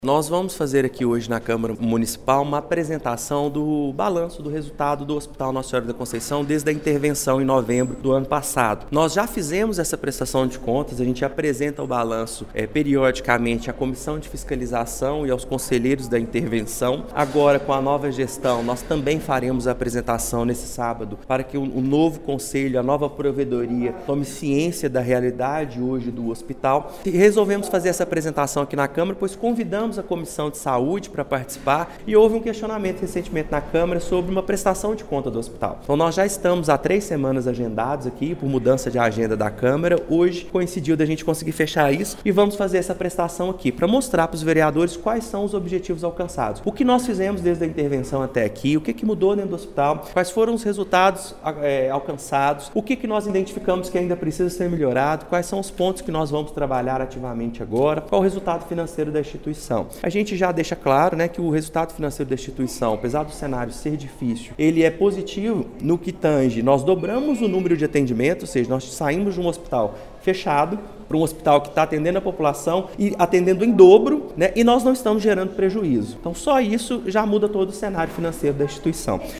Nós vamos fazer aqui hoje na Câmara Municipal uma apresentação do balanço do resultado do Hospital Nossa Senhora da Conceição desde a intervenção em novembro do ano passado. Nós já fizemos essa prestação de contas, a gente apresenta o balanço periodicamente à Comissão de Fiscalização e aos conselheiros da intervenção. Agora, com a nova gestão, nós também faremos a apresentação nesse sábado para que o novo conselho, a nova provedoria tome ciência da realidade hoje do hospital. E resolvemos fazer essa apresentação aqui na Câmara, pois convidamos a Comissão de Saúde para participar e houve um questionamento recentemente na Câmara sobre uma prestação de conta do hospital. Então nós já estamos há 3 semanas agendados aqui por mudança de agenda da Câmara. Hoje coincidiu da gente conseguir fechar isso e vamos fazer essa prestação aqui para mostrar para os vereadores quais são os objetivos alcançados. O que nós fizemos desde a intervenção até aqui, o que mudou dentro do hospital, quais foram os resultados alcançados, o que nós identificamos que ainda precisa ser melhorado, quais são os pontos que nós vamos trabalhar ativamente agora, qual o resultado financeiro da instituição. A gente já deixa claro, que o resultado financeiro da instituição, apesar do cenário ser difícil, ele é positivo no que tange. Nós dobramos o número de atendimentos, ou seja, nós saímos de um hospital fechado para um hospital que está atendendo a população e atendendo em dobro, e nós não estamos gerando prejuízo. Então só isso já muda todo o cenário financeiro da instituição.